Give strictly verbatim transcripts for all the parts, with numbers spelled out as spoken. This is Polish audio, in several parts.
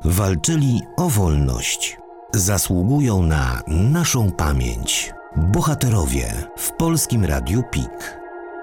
Walczyli o wolność. Zasługują na naszą pamięć. Bohaterowie w Polskim Radiu P I K.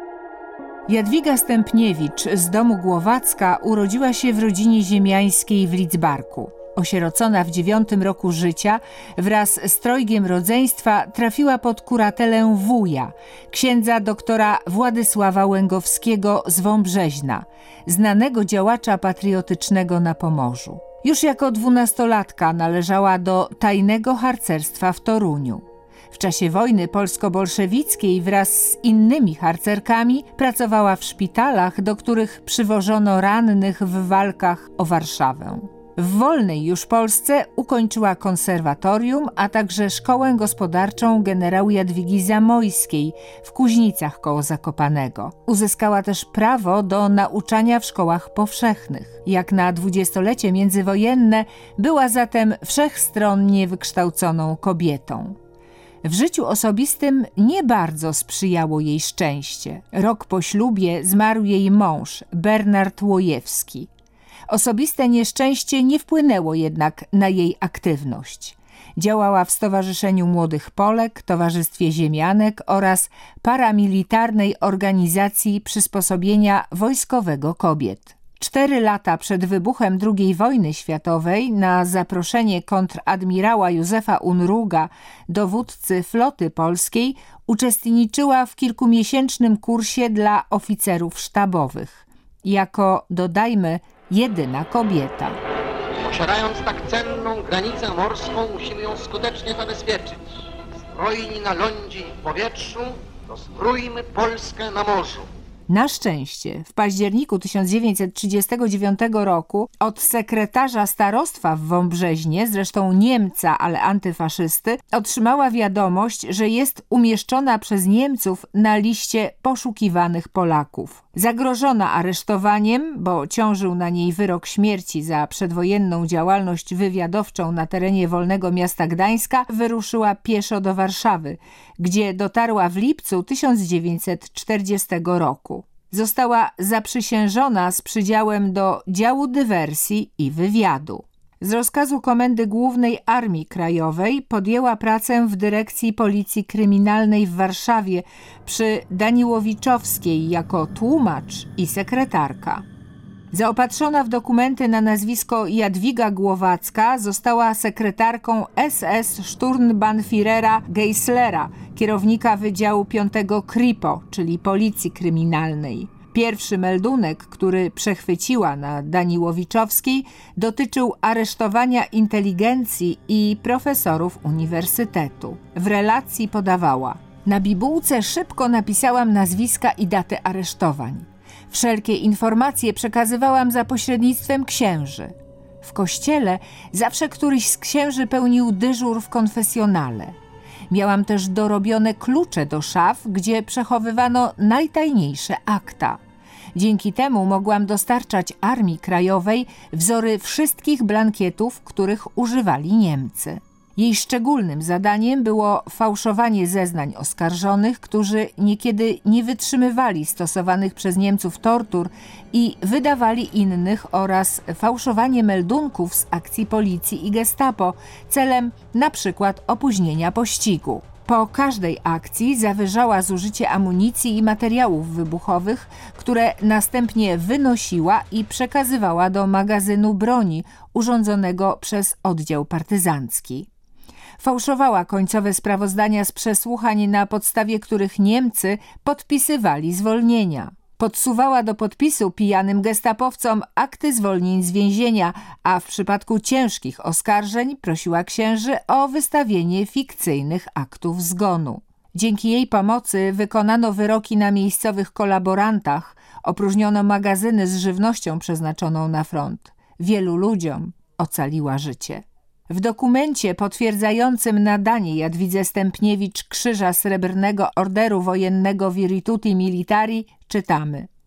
Jadwiga Stępniewicz z domu Głowacka urodziła się w rodzinie ziemiańskiej w Lidzbarku. Osierocona w dziewiątym roku życia, wraz z trojgiem rodzeństwa trafiła pod kuratelę wuja, księdza doktora Władysława Łęgowskiego z Wąbrzeźna, znanego działacza patriotycznego na Pomorzu. Już jako dwunastolatka należała do tajnego harcerstwa w Toruniu. W czasie wojny polsko-bolszewickiej wraz z innymi harcerkami pracowała w szpitalach, do których przywożono rannych w walkach o Warszawę. W wolnej już Polsce ukończyła konserwatorium, a także szkołę gospodarczą generału Jadwigi Zamojskiej w Kuźnicach koło Zakopanego. Uzyskała też prawo do nauczania w szkołach powszechnych. Jak na dwudziestolecie międzywojenne była zatem wszechstronnie wykształconą kobietą. W życiu osobistym nie bardzo sprzyjało jej szczęście. Rok po ślubie zmarł jej mąż, Bernard Łojewski. Osobiste nieszczęście nie wpłynęło jednak na jej aktywność. Działała w Stowarzyszeniu Młodych Polek, Towarzystwie Ziemianek oraz paramilitarnej organizacji przysposobienia wojskowego kobiet. Cztery lata przed wybuchem drugiej wojny światowej na zaproszenie kontradmirała Józefa Unruga, dowódcy floty polskiej, uczestniczyła w kilkumiesięcznym kursie dla oficerów sztabowych. Jako, dodajmy, jedyna kobieta. Posiadając tak cenną granicę morską, musimy ją skutecznie zabezpieczyć. Zbrojni na lądzie i w powietrzu, rozbrójmy Polskę na morzu. Na szczęście w październiku tysiąc dziewięćset trzydziestego dziewiątego roku od sekretarza starostwa w Wąbrzeźnie, zresztą Niemca, ale antyfaszysty, otrzymała wiadomość, że jest umieszczona przez Niemców na liście poszukiwanych Polaków. Zagrożona aresztowaniem, bo ciążył na niej wyrok śmierci za przedwojenną działalność wywiadowczą na terenie wolnego miasta Gdańska, wyruszyła pieszo do Warszawy, gdzie dotarła w lipcu tysiąc dziewięćset czterdziestego roku. Została zaprzysiężona z przydziałem do działu dywersji i wywiadu. Z rozkazu Komendy Głównej Armii Krajowej podjęła pracę w Dyrekcji Policji Kryminalnej w Warszawie przy Daniłowiczowskiej jako tłumacz i sekretarka. Zaopatrzona w dokumenty na nazwisko Jadwiga Głowacka, została sekretarką S S Sturmbannführera Geislera, kierownika Wydziału piątego Kripo, czyli Policji Kryminalnej. Pierwszy meldunek, który przechwyciła na Daniłowiczowskiej, dotyczył aresztowania inteligencji i profesorów uniwersytetu. W relacji podawała: na bibułce szybko napisałam nazwiska i daty aresztowań. Wszelkie informacje przekazywałam za pośrednictwem księży. W kościele zawsze któryś z księży pełnił dyżur w konfesjonale. Miałam też dorobione klucze do szaf, gdzie przechowywano najtajniejsze akta. Dzięki temu mogłam dostarczać Armii Krajowej wzory wszystkich blankietów, których używali Niemcy. Jej szczególnym zadaniem było fałszowanie zeznań oskarżonych, którzy niekiedy nie wytrzymywali stosowanych przez Niemców tortur i wydawali innych, oraz fałszowanie meldunków z akcji policji i gestapo celem na przykład opóźnienia pościgu. Po każdej akcji zawyżała zużycie amunicji i materiałów wybuchowych, które następnie wynosiła i przekazywała do magazynu broni urządzonego przez oddział partyzancki. Fałszowała końcowe sprawozdania z przesłuchań, na podstawie których Niemcy podpisywali zwolnienia. Podsuwała do podpisu pijanym gestapowcom akty zwolnień z więzienia, a w przypadku ciężkich oskarżeń prosiła księży o wystawienie fikcyjnych aktów zgonu. Dzięki jej pomocy wykonano wyroki na miejscowych kolaborantach, opróżniono magazyny z żywnością przeznaczoną na front. Wielu ludziom ocaliła życie. W dokumencie potwierdzającym nadanie Jadwidze Stępniewicz Krzyża Srebrnego Orderu Wojennego Virtuti Militari czytamy: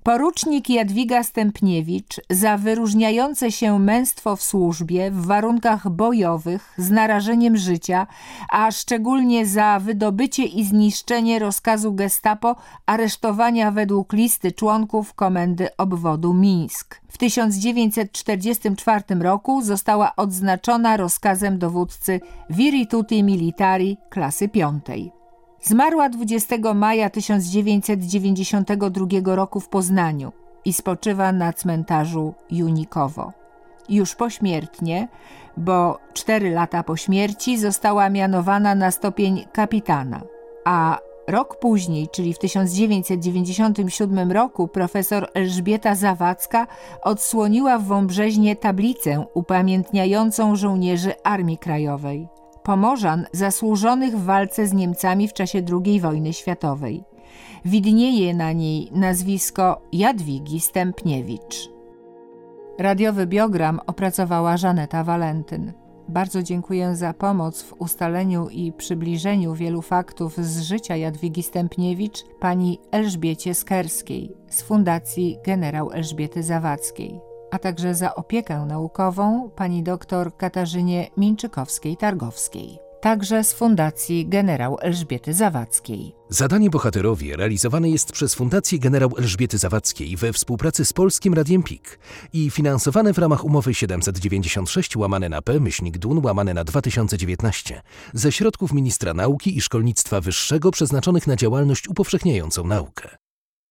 Porucznik Jadwiga Stępniewicz za wyróżniające się męstwo w służbie w warunkach bojowych z narażeniem życia, a szczególnie za wydobycie i zniszczenie rozkazu Gestapo aresztowania według listy członków Komendy Obwodu Mińsk. W tysiąc dziewięćset czterdziestym czwartym roku została odznaczona rozkazem dowódcy Virituti Militari klasy piątej. Zmarła dwudziestego maja tysiąc dziewięćset dziewięćdziesiątego drugiego roku w Poznaniu i spoczywa na cmentarzu Junikowo. Już pośmiertnie, bo cztery lata po śmierci, została mianowana na stopień kapitana, a rok później, czyli w tysiąc dziewięćset dziewięćdziesiątym siódmym roku, profesor Elżbieta Zawadzka odsłoniła w Wąbrzeźnie tablicę upamiętniającą żołnierzy Armii Krajowej, Pomorzan zasłużonych w walce z Niemcami w czasie drugiej wojny światowej. Widnieje na niej nazwisko Jadwigi Stępniewicz. Radiowy biogram opracowała Żaneta Walentyn. Bardzo dziękuję za pomoc w ustaleniu i przybliżeniu wielu faktów z życia Jadwigi Stępniewicz pani Elżbiecie Skerskiej z Fundacji Generał Elżbiety Zawadzkiej, a także za opiekę naukową pani dr Katarzynie Mińczykowskiej-Targowskiej, także z Fundacji Generał Elżbiety Zawadzkiej. Zadanie Bohaterowie realizowane jest przez Fundację Generał Elżbiety Zawadzkiej we współpracy z Polskim Radiem P I K i finansowane w ramach umowy siedemset dziewięćdziesiąt sześć łamane na P myślnik D U N łamane na dwa tysiące dziewiętnaście ze środków Ministra Nauki i Szkolnictwa Wyższego przeznaczonych na działalność upowszechniającą naukę.